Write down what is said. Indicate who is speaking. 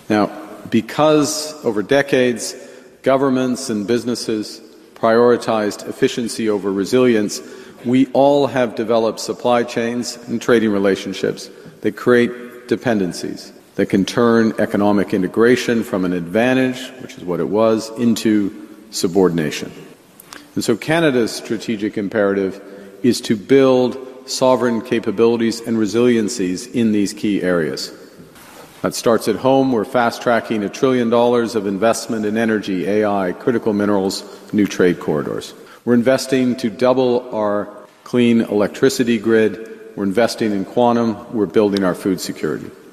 Speaker 1: Now, because over decades, governments and businesses prioritized efficiency over resilience, we all have developed supply chains and trading relationships that create dependencies that can turn economic integration from an advantage, which is what it was, into subordination. And so Canada's strategic imperative is to build sovereign capabilities and resiliencies in these key areas. That starts at home. We're fast-tracking $1 trillion of investment in energy, AI, critical minerals, new trade corridors. We're investing to double our clean electricity grid. We're investing in quantum. We're building our food security.